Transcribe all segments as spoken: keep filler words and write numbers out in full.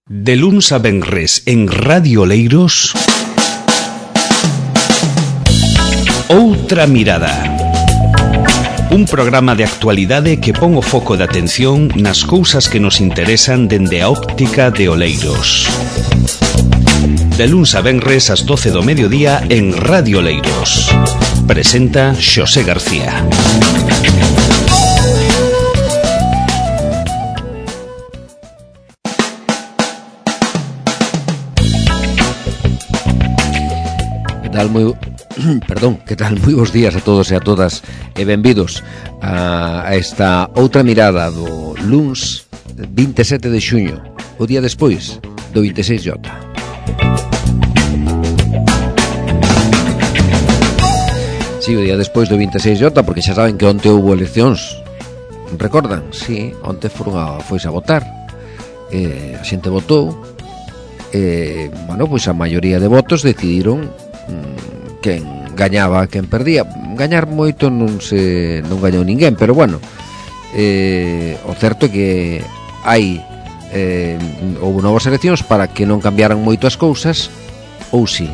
De luns a venres en Radio Oleiros, Outra Mirada. Un programa de actualidade que pon o foco de atención nas cousas que nos interesan dende a óptica de Oleiros. De luns a venres ás doce do mediodía en Radio Oleiros. Presenta Xosé García. Que tal moi, perdón, que tal moi bons días a todos e a todas e benvidos a, a esta outra mirada do luns vinte e sete de xuño, o día despois do vinte e seis J. Si, sí, o día despois do vinte e seis J, porque xa saben que onte houve eleccións. Recordan? Si, sí, onte foron a, foise a votar. Eh, a xente votou e, eh, bueno, pois a maioría de votos decidiron quen gañaba, quen perdía. Gañar moito non se non gañou ninguén, pero bueno, eh, o certo é que hai eh, houve novas eleccións para que non cambiaran moito as cousas, ou si.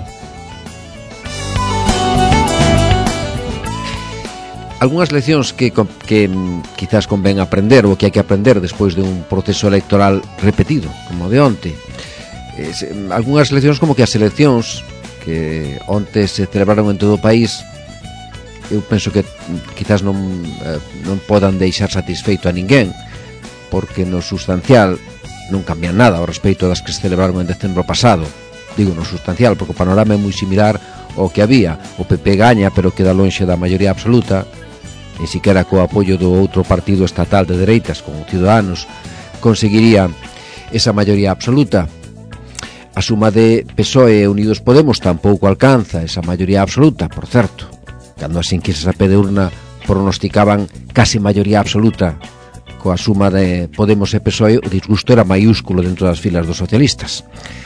Algúnas leccións que, que quizás convén aprender, ou que hai que aprender despois de un proceso electoral repetido, como de onte. Eh, algúnas leccións como que as eleccións que onte se celebraron en todo o país, eu penso que quizás non, eh, non podan deixar satisfeito a ninguén, porque no sustancial non cambian nada ao respecto das que se celebraron en decembro pasado. Digo no sustancial, porque o panorama é moi similar ao que había. O P P gaña, pero queda lonxe da maioría absoluta, e siquera co apoio do outro partido estatal de dereitas, como Ciudadanos, conseguiría esa maioría absoluta. A suma de P S O E e Unidos Podemos tampouco alcanza esa maioría absoluta, por certo. Cando as enquisas a pé de urna pronosticaban casi maioría absoluta coa suma de Podemos e P S O E, o disgusto era maiúsculo dentro das filas dos socialistas.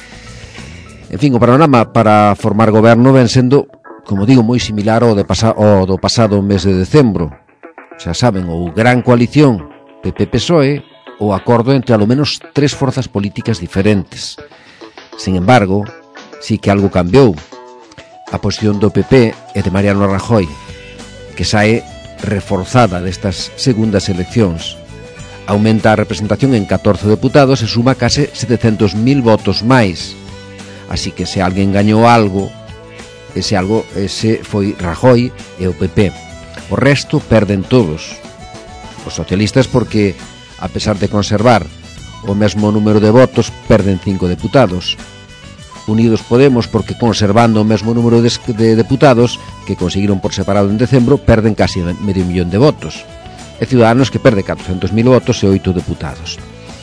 En fin, o panorama para formar goberno ven sendo, como digo, moi similar ao, de pasa, ao do pasado mes de decembro. Xa saben, ou gran coalición P P P S O E ou acordo entre alo menos tres forzas políticas diferentes. Sin embargo, sí que algo cambiou. A posición do P P e de Mariano Rajoy, que sae reforzada destas segundas eleccións. Aumenta a representación en catorce deputados e suma case setecentos mil votos máis. Así que se alguén gañou algo, ese algo ese foi Rajoy e o P P. O resto perden todos. Os socialistas porque, a pesar de conservar o mesmo número de votos, perden cinco deputados. Unidos Podemos porque, conservando o mesmo número de, de deputados que conseguiron por separado en decembro, perden casi medio millón de votos. E Ciudadanos que perde catrocentos mil votos e oito deputados.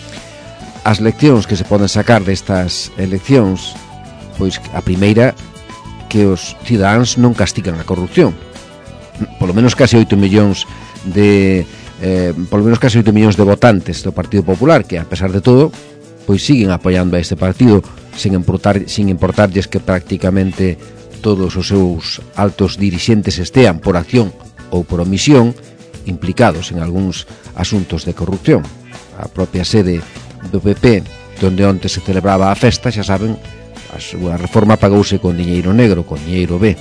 As leccións que se poden sacar destas eleccións, pois a primeira, que os cidadáns non castigan a corrupción. Polo menos case oito millóns de eh, polo menos case oito millóns de votantes do Partido Popular, que a pesar de todo pois siguen apoiando a este partido sin importar, sin importarlles que prácticamente todos os seus altos dirixentes estean por acción ou por omisión implicados en algúns asuntos de corrupción. A propia sede do P P, onde onte se celebraba a festa, xa saben, a súa reforma pagouse con diñeiro negro, con diñeiro B.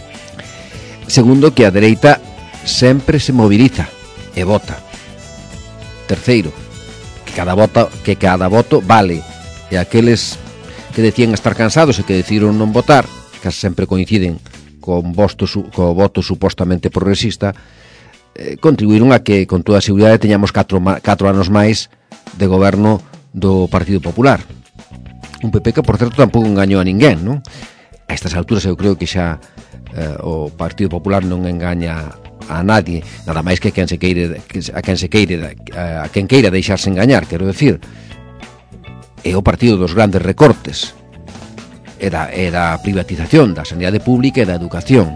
Segundo, que a dereita sempre se moviliza e vota. Terceiro, que cada voto, que cada voto vale, e aqueles que decían estar cansados e que decidiron non votar, que sempre coinciden con voto, co voto supostamente progresista, eh, contribuíron a que con toda a seguridade teñamos catro, catro anos máis de goberno do Partido Popular. Un P P que, por certo, tampouco engañou a ninguén, non? A estas alturas eu creo que xa eh, o Partido Popular non engaña a nadie, nada máis que a quen se queire a quen se queire a quen queira deixarse engañar, quero decir. É o partido dos grandes recortes, e da, e da privatización da sanidade pública e da educación.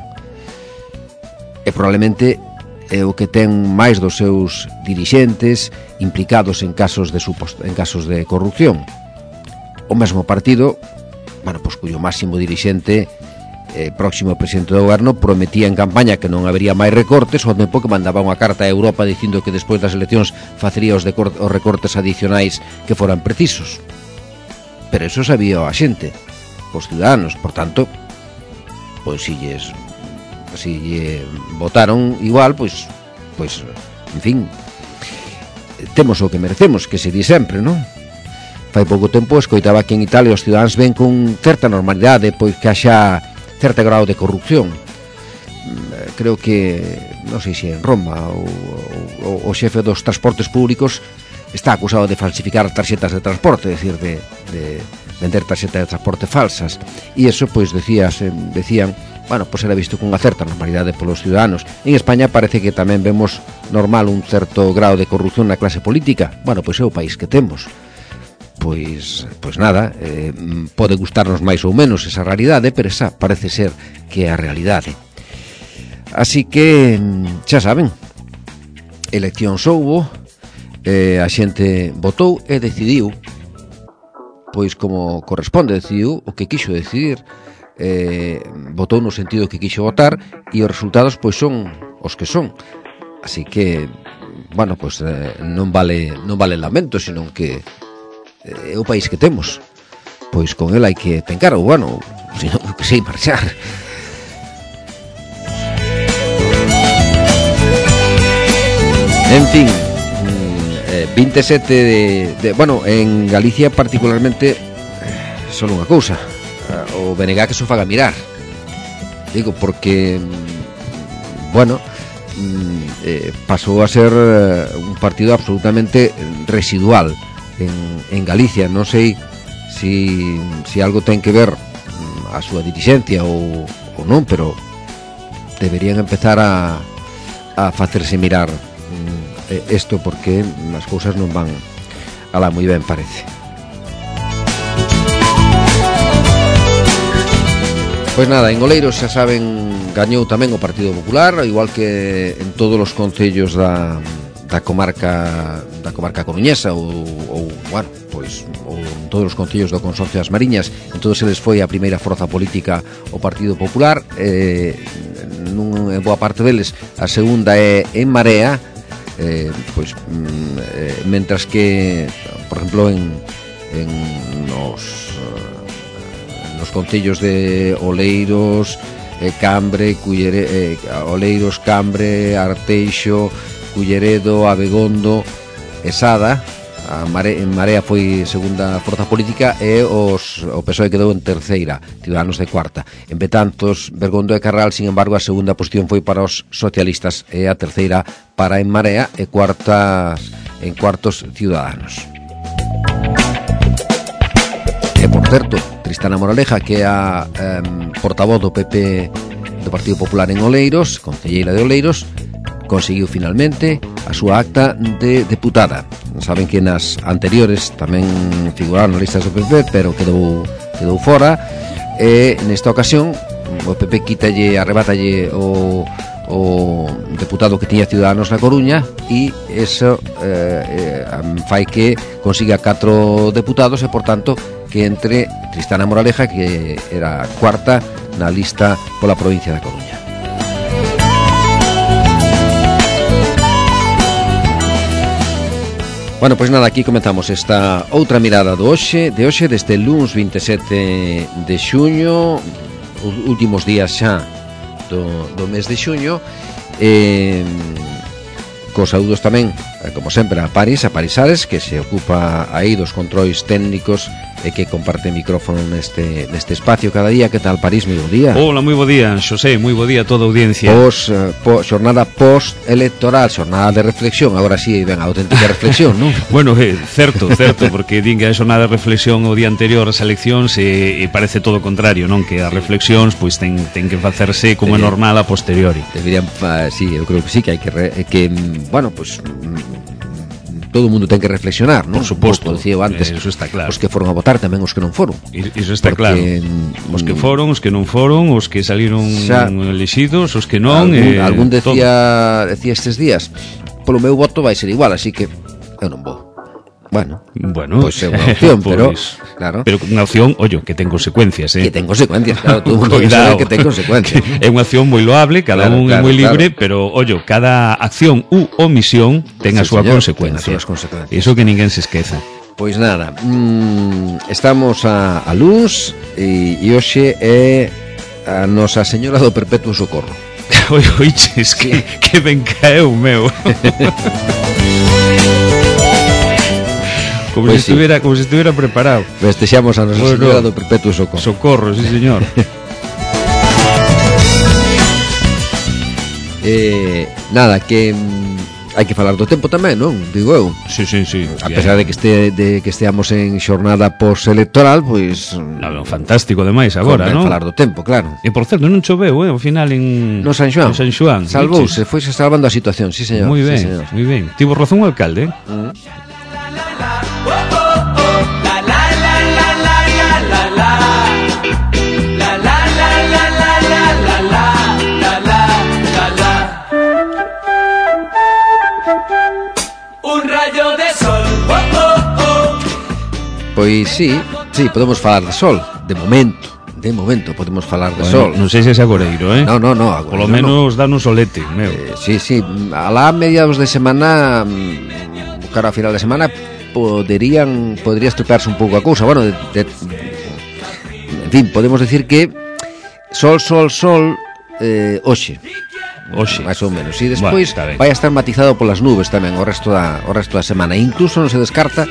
E probablemente é o que ten máis dos seus dirixentes implicados en casos de supost, en casos de corrupción. O mesmo partido, bueno, pois cuyo máximo dirixente, eh, próximo presidente do goberno, prometía en campaña que non habería máis recortes, ao tempo que mandaba unha carta a Europa dicindo que despois das eleccións facería os, decor- os recortes adicionais que foran precisos. pero eso sabía a xente, os ciudadanos, por tanto, pois si lles si lle votaron igual, pois pois, en fin, temos o que merecemos, que se di sempre, non? Fai pouco tempo escoitaba que en Italia os ciudadanos ven con certa normalidade pois que haxa certo grado de corrupción. Creo que, non sei se en Roma o, o, o xefe dos transportes públicos está acusado de falsificar tarxetas de transporte, é dicir, de, de vender tarxetas de transporte falsas, e iso, pois, decías, decían, bueno, pois era visto con unha certa normalidade polos ciudadanos. En España parece que tamén vemos normal un certo grado de corrupción na clase política. Bueno, pois é o país que temos. Pois, pois nada, eh, pode gustarnos máis ou menos esa realidade, pero esa parece ser que é a realidade. Así que, xa saben, elección soubo, eh, a xente votou e decidiu, pois como corresponde, decidiu o que quixo decidir, eh, votou no sentido que quixo votar, e os resultados pois son os que son. Así que, bueno, pois eh, non vale non vale lamento, senón que é o país que temos, pois con el hai que tencar, ou bueno, senón que sei marchar. En fin, eh, vinte e sete de, de, bueno, en Galicia particularmente eh, só unha cousa, o B N G que se faga mirar, digo, porque bueno, eh, pasou a ser eh, un partido absolutamente residual En, en Galicia. Non sei si, si algo ten que ver a súa dirixencia ou, ou non, pero deberían empezar a, a facerse mirar isto, porque as cousas non van alá moi ben, parece. Pois nada, en Oleiros, xa saben, gañou tamén o Partido Popular, igual que en todos os concellos da da comarca da comarca coruñesa ou, ou bueno, pois ou en todos os concellos do Consorcio das Mariñas, en todos eles foi a primeira forza política o Partido Popular, eh, nun, en boa parte deles a segunda é En Marea, eh, pois eh, mentras que, por exemplo, en, en nos nos concellos de Oleiros, eh, Cambre, Cullere, eh, Oleiros, Cambre, Arteixo, Culleredo, Abegondo e Sada, a Marea, en Marea foi segunda forza política e os, o P S O E quedou en terceira, Ciudadanos de cuarta. En Betanzos, Bergondo e Carral, sin embargo, a segunda posición foi para os socialistas e a terceira para En Marea e cuartas, en cuartos Ciudadanos. E, por certo, Tristana Moraleja, que é a eh, portavoz do P P do Partido Popular en Oleiros, concelleira de Oleiros, conseguiu finalmente a súa acta de deputada. Saben que nas anteriores tamén figuraron nas listas do P P, pero quedou quedou fora, e nesta ocasión o P P quítalle, arrebátalle o, o deputado que tiña Ciudadanos na Coruña, e iso eh, eh, fai que consiga catro deputados e, por tanto, que entre Tristana Moraleja, que era cuarta na lista pola provincia da Coruña. Bueno, pois nada, aquí comenzamos esta outra mirada do hoxe, de hoxe, desde el luns vinte e sete de xuño, os últimos días xa do, do mes de xuño, eh, cos saúdos tamén, como sempre, a Paris, a Parisares, que se ocupa aí dos controis técnicos e que comparte micrófono neste, neste espacio cada día. Que tal, París? Moi bo día. Hola, moi bo día, Xosé, moi bo día a toda a audiencia. Pos, po, xornada post-electoral, xornada de reflexión, agora sí, ven a auténtica reflexión, non? Bueno, eh, certo, certo, porque din que a xornada de reflexión o día anterior ás eleccións e, e parece todo o contrario, non? Que as reflexións pois ten, ten que facerse como é normal a posteriori. Deberían, uh, sí, eu creo que sí, que hai que, re, que bueno, pois... todo o mundo ten que reflexionar, non? Por suposto, decía antes, eso está claro. Os que foron a votar tamén os que non foron. Iso está porque, claro. Os que foron, os que non foron, os que saliron xa, elexidos, os que non. Algún, eh, algún decía, decía estes días, polo meu voto vai ser igual, así que eu non vou. Bueno, bueno, pois é unha opción, pues, pero claro. Pero unha opción, ollo, que ten consecuencias, eh. Que ten consecuencias, claro, todo o mundo sabe que ten consecuencias. É unha acción moi loable, cada claro, un claro, é moi libre, claro. Pero ollo, cada acción u omisión ten sí, a súa señor, consecuencia. Ten as súas consecuencias. Iso que ninguén se esqueza. Pois nada, mmm, estamos a, a luz e, e hoxe é a Nosa Señora do Perpetuo Socorro. Oi, oiches, que, que ben caeu, meu. Como pues se estuviera, sí. como se estuviera preparado. Festexamos a Nosa bueno, Señora do Perpetuo Socorro. Socorro, sí, señor. eh, nada, que hai que falar do tempo tamén, non? Digo eu. Sí, sí, sí. A pesar de que este de que esteamos en xornada post-electoral, pois no, fantástico demais agora, non? Falar do tempo, claro. E por certo, non choveu, eh, ao final en no San Xoán. En San Xoán. Salvouse, foise salvando a situación, sí, señor. Moi ben, sí, señor. moi ben. Tivo razón o alcalde, eh? Mm. Pois sí, sí, podemos falar de sol, de momento, de momento podemos falar de bueno, sol. Non sei se é agoreiro, eh? No, no, no, agoreiro. Por lo menos no. Dan un solete, meu. Eh, sí, sí, alá a mediados de semana, cara a final de semana, poderían podría estropearse un pouco a cousa. Bueno, de, de, en fin, podemos decir que sol, sol, sol, eh, hoxe. Oxe. Mais ou menos. E despois bueno, vai a estar matizado polas nubes tamén o resto da, o resto da semana. Incluso non se descarta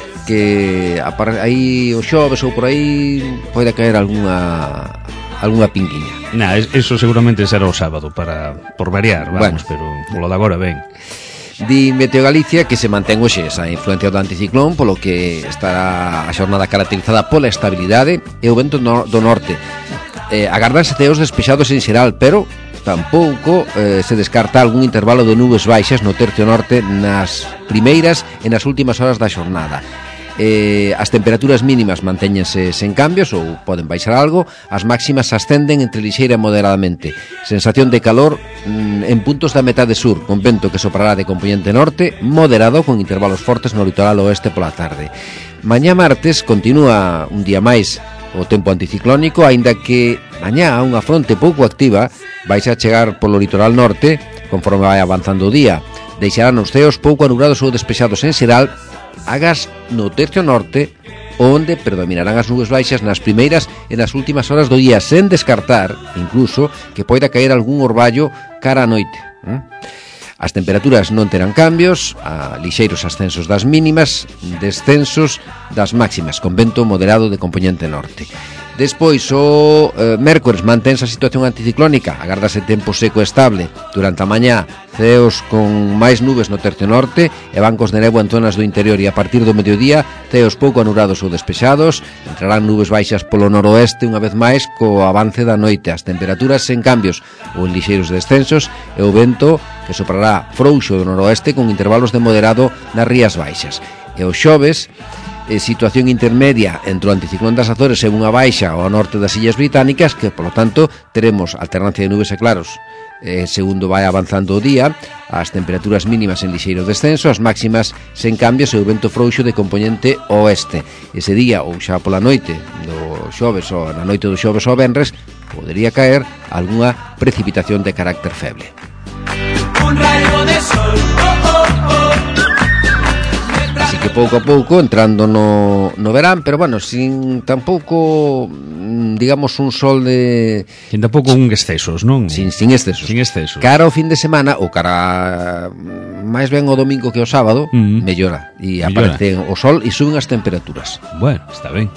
que aí o xoves ou por aí pode caer algunha algunha pinguiña. Nah, eso seguramente será o sábado para por variar, vamos, bueno. Pero polo de agora ben. Di Meteo Galicia que se mantén hoxe esa influencia do anticiclón, polo que estará a xornada caracterizada pola estabilidade e o vento no, do norte. Eh, agardanse ceos despexados en xeral, pero tampouco eh, se descarta algún intervalo de nubes baixas no tercio norte nas primeiras e nas últimas horas da xornada. Eh, as temperaturas mínimas mantéñense sen cambios ou poden baixar algo, as máximas ascenden entre lixeira e moderadamente. Sensación de calor mm, en puntos da metade sur, con vento que soprará de componente norte, moderado con intervalos fortes no litoral oeste pola tarde. Mañá martes continúa un día máis o tempo anticiclónico, aínda que mañá unha fronte pouco activa vais a chegar polo litoral norte conforme vai avanzando o día. Deixarán os ceos pouco anulados ou despexados en xeral, agas no tercio norte, onde predominarán as nubes baixas nas primeiras e nas últimas horas do día, sen descartar, incluso, que poida caer algún orballo cara a noite. As temperaturas non terán cambios, a lixeiros ascensos das mínimas, descensos das máximas, con vento moderado de componente norte. Despois, o eh, mércores mantense a situación anticiclónica, agárdase tempo seco e estable durante a mañá, ceos con máis nubes no tercio norte e bancos de néboa en zonas do interior, e a partir do mediodía, ceos pouco anulados ou despexados, entrarán nubes baixas polo noroeste unha vez máis co avance da noite, as temperaturas sen cambios ou en lixeiros descensos e o vento que soprará frouxo do noroeste con intervalos de moderado nas rías baixas. E o xoves, eh, situación intermedia entre o anticiclón das Azores e unha baixa ao norte das Illas Británicas, que, polo tanto, teremos alternancia de nubes e claros eh, segundo vai avanzando o día, as temperaturas mínimas en lixeiro descenso, as máximas sen cambios e o vento frouxo de componente oeste. Ese día, ou xa pola noite do xoves ou na noite do xoves ao venres, podería caer algunha precipitación de carácter feble. Un rayo de sol, oh, oh, oh. Así que pouco a pouco entrando no, no verán, pero bueno, sin tampouco, digamos, un sol de... Sin tampouco un excesos, non? Sin, sin excesos. Sin excesos. Cara ao fin de semana, ou cara máis ben o domingo que o sábado, mm-hmm. mellora. E aparece o sol e suben as temperaturas. Bueno, está ben.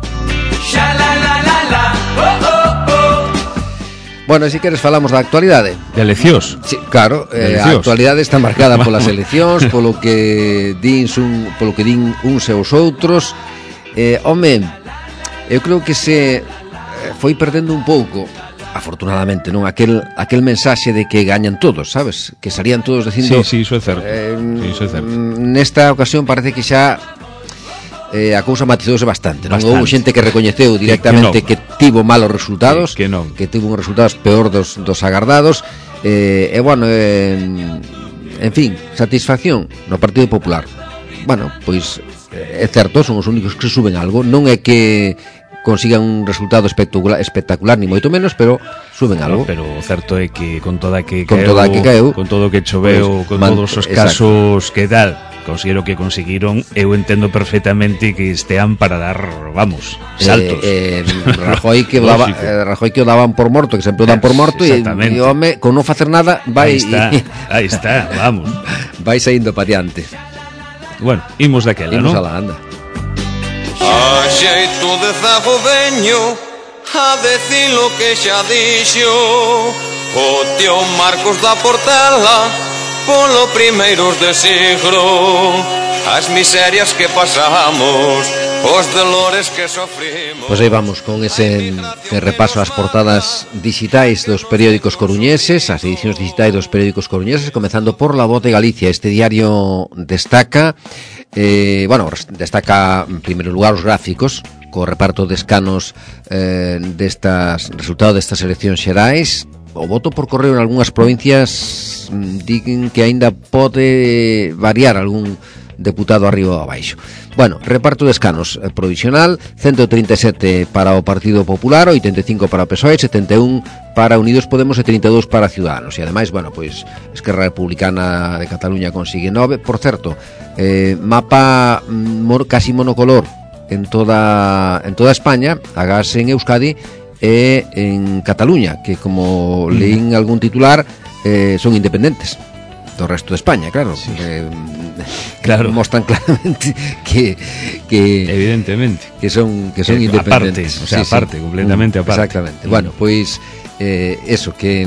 Bueno, se queres falamos da actualidade. De eleccións. Sí, claro, eh, a actualidade está marcada polas eleccións, polo que din un, polo que din uns e os outros. Eh, home, eu creo que se foi perdendo un pouco, afortunadamente, non, aquel aquel mensaxe de que gañan todos, sabes? Que salían todos dicindo. Sí, sí, iso é certo. Eh, sí, iso é certo. Nesta ocasión parece que xa Eh, a cousa matizouse bastante, non? Bastante. Houve xente que recoñeceu directamente que, que, no. que tivo malos resultados, que, que, non. que tivo uns resultados peor dos, dos agardados, eh, e bueno, eh, en fin, satisfacción no Partido Popular. Bueno, pois é certo, son os únicos que suben algo, non é que consigan un resultado espectacular, espectacular ni moito menos, pero suben algo. No, pero o certo é que con toda que con caeu, toda que caeu, con todo que choveu, pues, con man, todos os casos exacto. Que tal, considero que conseguiron, eu entendo perfectamente que estean para dar, vamos, saltos. Eh, eh, Rajoy que o daba, eh, Rajoy que o daban por morto, que sempre o dan por morto, e o home, con non facer nada, vai... Aí está, aí está, vamos. Vai saindo pa diante. Bueno, imos daquela, non? Imos a la anda. A xeito de zago veño a decir lo que xa dixo o tío Marcos da Portela polo primeiros de siglo, as miserias que pasamos, os dolores que sofrimos. Pois aí vamos con ese repaso ás portadas digitais dos periódicos coruñeses, as edicións digitais dos periódicos coruñeses, comezando por La Voz de Galicia. Este diario destaca, eh, bueno, destaca en primeiro lugar os gráficos, co reparto de escanos eh, destas, resultado destas eleccións xerais. O voto por correo en algunhas provincias din que aínda pode variar algún deputado arriba ou abaixo. Bueno, reparto de escanos eh, provisional, ciento trinta e sete para o Partido Popular, oitenta e cinco para o P S O E, setenta e un para Unidos Podemos e trinta e dous para Ciudadanos. E ademais, bueno, pois Esquerra Republicana de Cataluña consigue nove. Por certo, eh, mapa mor, casi monocolor en toda en toda España, agás en Euskadi e en Cataluña, que como leín algún titular, eh, son independentes do resto de España, claro, sí. eh, claro, mostran claramente que, que evidentemente que son que son que independentes, aparte, o sea, sí, aparte, sí. completamente aparte. Exactamente. Mm. Bueno, pois eh, eso que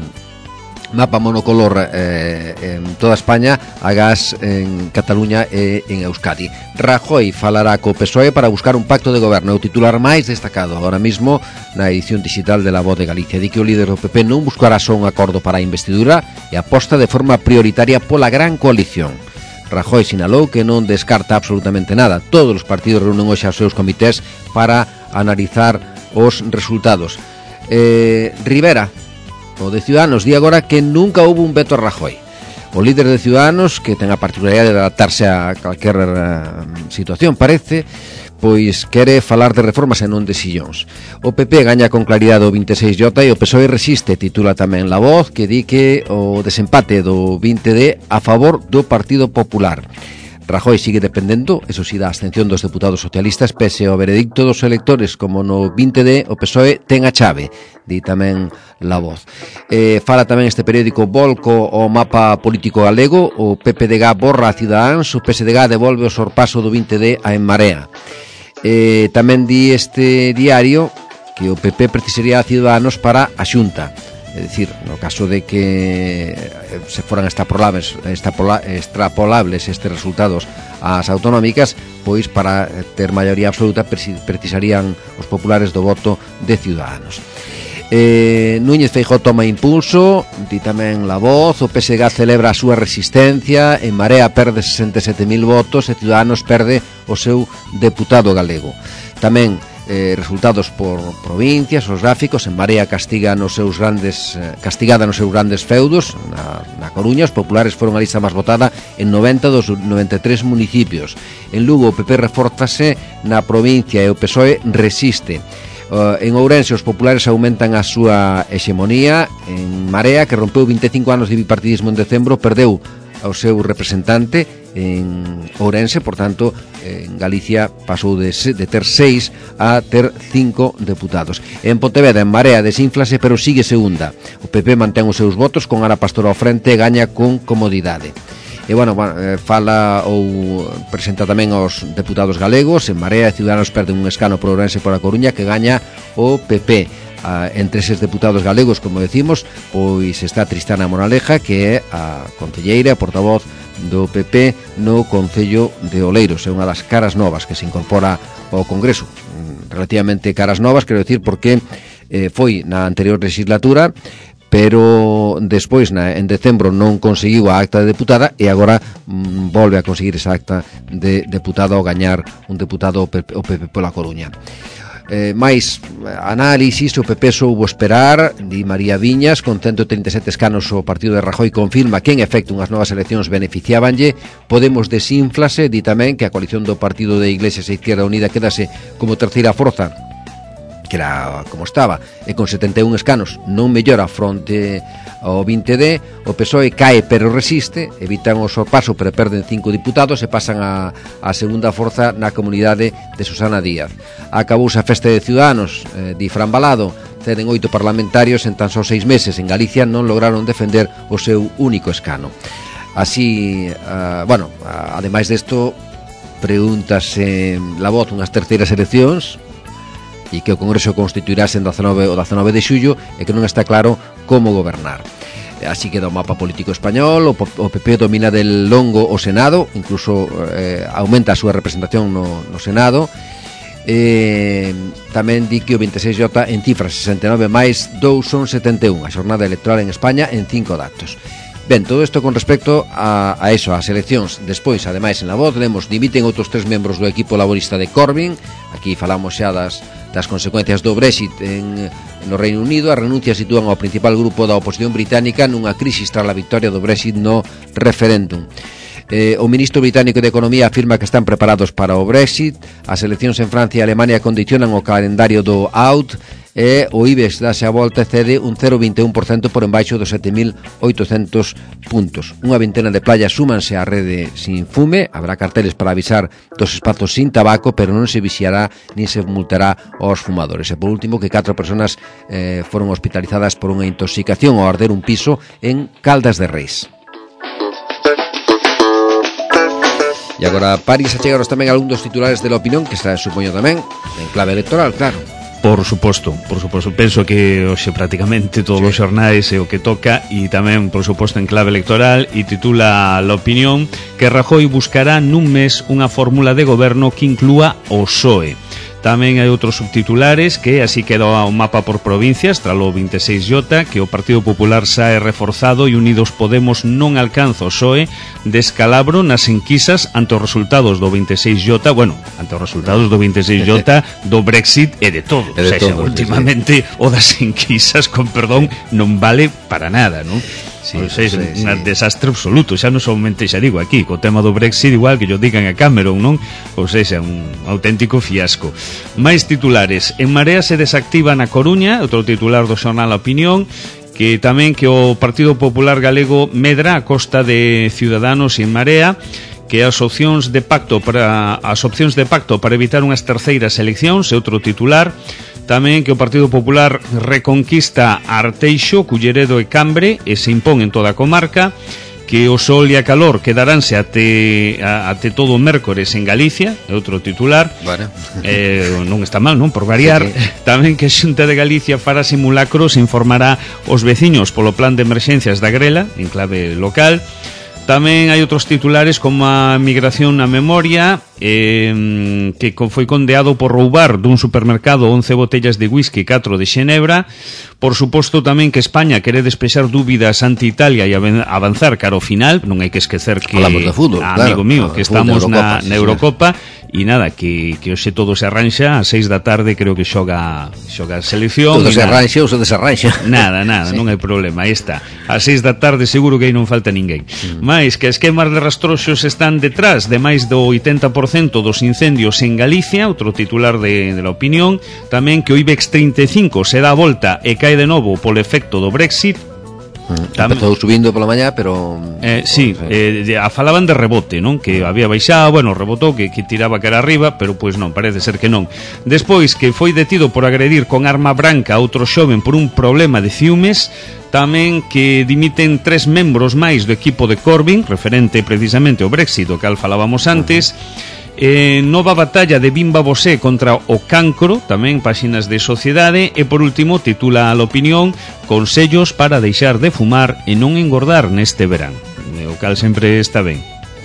mapa monocolor eh, en toda España, agás en Cataluña e en Euskadi. Rajoy falará co P S O E para buscar un pacto de goberno. O titular máis destacado agora mismo na edición digital de La Voz de Galicia. Di que o líder do P P non buscará só un acordo para a investidura e aposta de forma prioritaria pola gran coalición. Rajoy sinalou que non descarta absolutamente nada. Todos os partidos reúnen hoxe aos seus comités para analizar os resultados. Eh, Rivera, o de Ciudadanos, di agora que nunca houve un veto a Rajoy. O líder de Ciudadanos, que ten a particularidade de adaptarse a calquer uh, situación, parece, pois quere falar de reformas e non de sillóns. O P P gaña con claridade o vinte e seis J e o P S O E resiste, titula tamén La Voz, que di que o desempate do vinte D a favor do Partido Popular. Rajoy sigue dependendo, eso sí, da abstención dos deputados socialistas, pese ao veredicto dos electores, como no vinte D, o P S O E ten a chave, di tamén La Voz. Eh, fala tamén este periódico Volco o mapa político galego, o P P D G borra a Ciudadanos, o P S D G devolve o sorpaso do vinte D a En Marea. Eh, tamén di este diario que o P P precisaría a Ciudadanos para a Xunta. É dicir, no caso de que se foran extrapolables, extrapolables estes resultados ás autonómicas, pois para ter maioría absoluta precisarían os populares do voto de Ciudadanos. eh, Núñez Feijóo toma impulso, di tamén La Voz. O P S D G celebra a súa resistencia, En Marea perde sesenta e sete mil votos e Ciudadanos perde o seu deputado galego. Tamén Eh, resultados por provincias, os gráficos. En Marea castiga nos seus grandes eh, castigada nos seus grandes feudos. Na, na Coruña os populares foron a lista máis votada en noventa dos noventa e tres municipios. En Lugo o P P reforzase na provincia e o P S O E resiste. Uh, en Ourense os populares aumentan a súa hexemonía. En Marea, que rompeu vinte e cinco anos de bipartidismo en decembro, perdeu ao seu representante en Ourense, por tanto en Galicia pasou de, de ter seis a ter cinco deputados. En Pontevedra, En Marea desínflase, pero sigue segunda. O P P mantén os seus votos con Ana Pastor ao frente e gaña con comodidade. E bueno, fala ou presenta tamén aos deputados galegos. En Marea e Ciudadanos perden un escano por Ourense por a Coruña, que gaña o P P. Uh, entre eses deputados galegos, como decimos, pois está Tristana Moraleja, que é a concelleira, a portavoz do P P no Concello de Oleiros. É unha das caras novas que se incorpora ao Congreso. Relativamente caras novas, quero decir, porque eh, foi na anterior legislatura, pero despois na, en decembro non conseguiu a acta de deputada e agora mm, volve a conseguir esa acta de deputada ao gañar un deputado o P P, o P P pola Coruña. Eh, máis análisis. O P P soubo esperar, di María Viñas. Con ciento trinta e sete escanos o partido de Rajoy confirma que en efecto unhas novas eleccións beneficiábanlle. Podemos desínflase, di tamén que a coalición do partido de Iglesias e Izquierda Unida quedase como terceira forza que era como estaba, e con setenta e un escanos non mellora fronte ao vinte D, o P S O E cae pero resiste, evitan o sorpaso pero perden cinco diputados e pasan a, a segunda forza na comunidade de Susana Díaz. Acabouse a festa de Ciudadanos, eh, di Fran Balado, ceden oito parlamentarios en tan só seis meses. En Galicia non lograron defender o seu único escano. Así, uh, bueno, uh, ademais desto, pregúntase la voz unhas terceiras eleccións e que o Congreso constituirase en dezanove, o dezanove de xullo e que non está claro como gobernar. Así queda o mapa político español. O, o P P domina del longo o Senado, incluso eh, aumenta a súa representación no, no Senado. Eh, tamén di que o veintiséis J en cifras sesenta e nove máis dous son setenta e un, a xornada electoral en España en cinco datos. Ben, todo isto con respecto a, a eso, as eleccións. Despois, ademais, en La Voz lemos: dimiten outros tres membros do equipo laborista de Corbyn. Aquí falamos xa das, das consecuencias do Brexit en, no Reino Unido. As renuncias sitúan ao principal grupo da oposición británica nunha crisis tras a victoria do Brexit no referéndum. Eh, o ministro británico de Economía afirma que están preparados para o Brexit. As eleccións en Francia e Alemania condicionan o calendario do out. E o IBEX dase a volta e cede un cero veinti e un por cento por embaixo dos sete mil oitocentos puntos. Unha vintena de playas súmanse á rede sin fume. Habrá carteles para avisar dos espazos sin tabaco, pero non se vixiará nin se multará aos fumadores. E por último, que catro persoas eh, foron hospitalizadas por unha intoxicación ao arder un piso en Caldas de Reis. E agora, París, achegaros tamén algún dos titulares de La Opinión, que será, supoño tamén, en clave electoral, claro. Por suposto, por suposto, penso que hoxe prácticamente todos sí. os xornais é o que toca, e tamén, por suposto, en clave electoral, e titula La Opinión que Rajoy buscará nun mes unha fórmula de goberno que inclúa o P S O E. Tamén hai outros subtitulares que así queda o mapa por provincias tras o veintiséis J, que o Partido Popular sae reforzado e Unidos Podemos non alcanza o P S O E, descalabro nas enquisas ante os resultados do veintiséis J, bueno, ante os resultados do veintiséis J, do Brexit e de todo. E de o sea, todo, últimamente sí, sí. O das enquisas, con perdón, non vale para nada, non? Sí, o sea, sí, un sí. desastre absoluto. Xa non somente, xa digo, aquí co tema do Brexit, igual que yo digan a Cameron, non? O sea, un auténtico fiasco. Máis titulares: En Marea se desactiva na Coruña, outro titular do xornal A Opinión, que tamén que o Partido Popular Galego medra a costa de Ciudadanos e En Marea, que as opcións de pacto para as opcións de pacto para evitar unhas terceiras eleccións, é outro titular. Tamén que o Partido Popular reconquista Arteixo, Culleredo e Cambre e se impón en toda a comarca, que o sol e a calor quedaránse até, a, até todo o mércores en Galicia, é outro titular. Bueno. Eh, non está mal, non? Por variar. Sí, sí. Tamén que a Xunta de Galicia fará simulacros e informará os veciños polo plan de emerxencias da Grela, en clave local. Tamén hai outros titulares como a migración na memoria, eh, que foi condeado por roubar dun supermercado once botellas de whisky e catro de xenebra. Por suposto tamén que España quere despexar dúbidas ante Italia e avanzar cara ao final. Non hai que esquecer que, falamos de fútbol, amigo claro, mío, no, que estamos Eurocopa, na, sí, na Eurocopa. E nada, que, que hoxe todo se arranxa ás seis da tarde, creo que xoga xoga a selección. Todo se arranxa ou se desarranxa. Nada, nada, sí. Non hai problema, aí está. Ás seis da tarde seguro que aí non falta ninguén. Mm. Mais que esquemas de rastroxos están detrás de máis do oitenta por cento dos incendios en Galicia, outro titular de, de La Opinión. Tamén que o IBEX trinta e cinco se dá a volta e cae de novo polo efecto do Brexit. Tam... Empezou subindo pola mañá, pero... Eh, sí, eh, a falaban de rebote, non? Que había baixado, bueno, rebotou, que, que tiraba cara arriba, pero pois non, parece ser que non. Despois, que foi detido por agredir con arma branca a outro xoven por un problema de ciúmes. Tamén que dimiten tres membros máis do equipo de Corbyn, referente precisamente ao Brexit, do cal falábamos antes. Eh, nova batalla de Bimba Bosé contra o cancro, tamén páxinas de Sociedade. E por último titula a La Opinión: consellos para deixar de fumar e non engordar neste verán, o cal sempre está ben.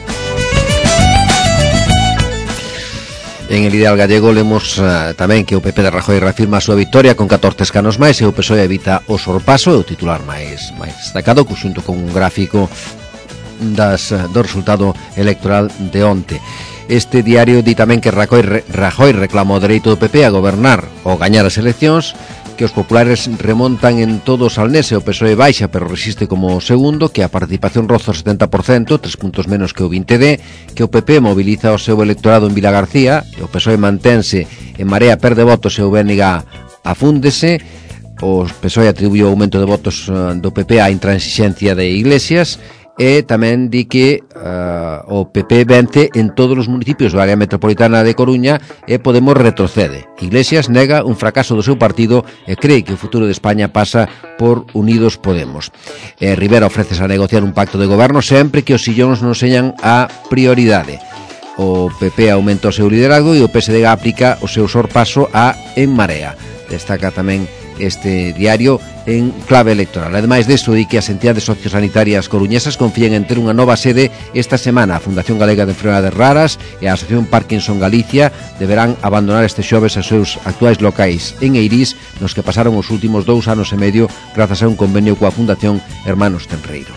En El Ideal Gallego lemos uh, tamén que o P P de Rajoy reafirma a súa victoria con catorce escanos máis e o P S O E evita o sorpaso. É o titular máis, máis destacado, xunto con un gráfico das, do resultado electoral de onte. Este diario di tamén que Rajoy, Rajoy reclama o dereito do P P a gobernar ou gañar as eleccións, que os populares remontan en todo o Salnés e o P S O E baixa pero resiste como o segundo, que a participación roza o setenta por cento, tres puntos menos que o vinte D, que o P P moviliza o seu electorado en Vilagarcía e o P S O E mantense. En Marea perde votos e o B N G afúndese. O P S O E atribuiu o aumento de votos do P P á intransigencia de Iglesias e tamén di que uh, o P P vence en todos os municipios do área metropolitana de Coruña e Podemos retrocede. Iglesias nega un fracaso do seu partido e cree que o futuro de España pasa por Unidos Podemos. E Rivera ofrece a negociar un pacto de goberno sempre que os sillóns non señan a prioridade. O P P aumenta o seu liderazgo e o P S D aplica o seu sorpaso a En Marea. Destaca tamén este diario en clave electoral. Ademais desto, di que as entidades sociosanitarias coruñesas confían en ter unha nova sede esta semana. A Fundación Galega de Enfermedades Raras e a Asociación Parkinson Galicia deberán abandonar este xoves os seus actuais locais en Eirís, nos que pasaron os últimos dous anos e medio grazas a un convenio coa Fundación Hermanos Tenreiro.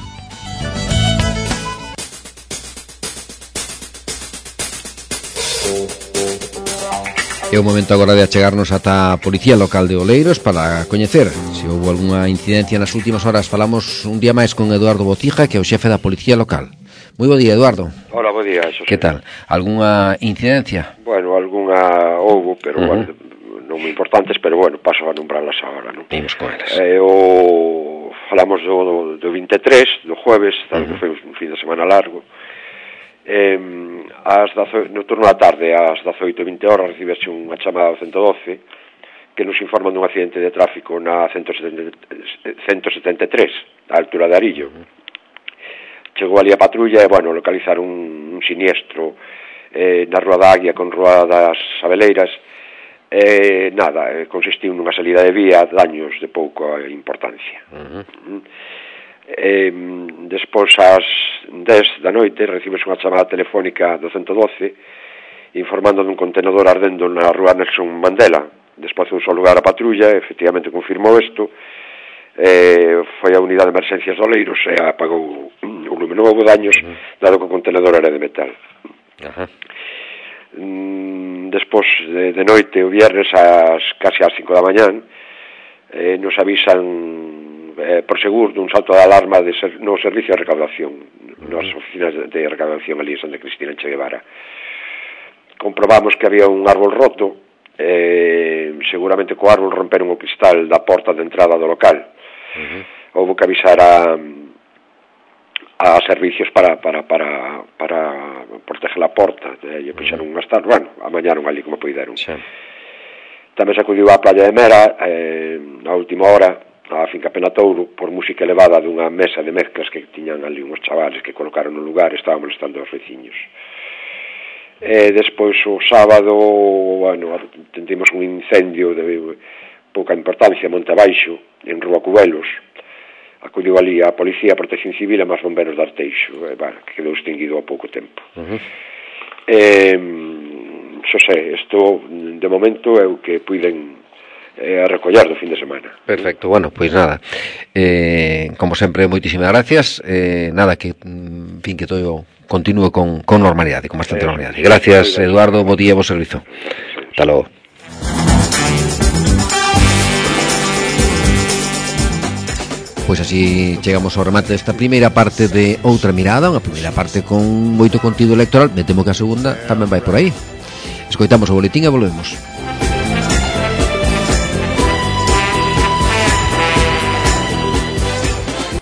É o momento agora de achegarnos ata a Policía Local de Oleiros para coñecer se houve algunha incidencia nas últimas horas. Falamos un día máis con Eduardo Botija, que é o xefe da Policía Local. Moi bo día, Eduardo. Hola, bo día. Eso que tal? Algunha incidencia? Bueno, algunha houve, pero uh-huh. bueno, non moi importantes, pero bueno, paso a nombrarlas agora, non? Vimos con elas. Eh, o... Falamos do, do, do vinte e tres, do jueves, tal uh-huh. que foi un fin de semana largo. Eh, ás dazo, no turno da tarde ás dezaoito e vinte horas recibese unha chamada ao ciento doce que nos informan dun accidente de tráfico na ciento setenta e tres a altura de Arillo. Chegou ali a patrulla e, bueno, localizar un, un siniestro eh, na Rúa da Águia con Rúa das Abeleiras. Eh, nada, eh, consistiu nunha salida de vía, daños de pouca importancia. Uh-huh. Eh, despois ás dez da noite recibes unha chamada telefónica do ciento doce informando dun contenedor ardendo na rúa Nelson Mandela. Despois un só lugar a patrulla, efectivamente confirmou isto, eh, foi a unidade de emergencias de Oleiros e apagou o lume. Non houve daños, dado que o contenedor era de metal. Uh-huh. Despois de, de noite, o viernes ás casi ás cinco da mañán, eh, nos avisan Eh, por seguro dun salto de alarma de ser, no servicio de recaudación, nas oficinas de, de recaudación ali en Santa Cristina, en Che Guevara. Comprobamos que había un árbol roto, eh, seguramente co árbol romperon o cristal da porta de entrada do local. Uh-huh. Houve que avisar a, a servicios para, para, para, para proteger a porta, eh, e puxeron unhas tar... bueno, amañaron ali como poideron. Sí. Tamén se acudiu á playa de Mera, eh, na última hora, a finca Penatouro, por música elevada dunha mesa de mezclas que tiñan ali uns chavales que colocaron no lugar, estaban molestando aos veciños. E despois o sábado, bueno, tentimos un incendio de pouca importancia, monte abaixo, en Rúa Cubelos. Acudiu ali a Policía, a Protección Civil e máis bomberos de Arteixo, e, bueno, que quedou extinguido a pouco tempo. Uh-huh. E, xo sei, isto de momento é o que puiden eh, a recoller do fin de semana. Perfecto, bueno, pois pues nada, eh, como sempre, moitísimas gracias, eh, nada, que en fin, que todo continúe con, con normalidade, con bastante eh, normalidade. Gracias, Eduardo, bo día, bo servizo. Hasta logo. Pois así chegamos ao remate desta primeira parte de Outra Mirada, unha primeira parte con moito contido electoral, me temo que a segunda tamén vai por aí. Escoitamos o boletín e volvemos.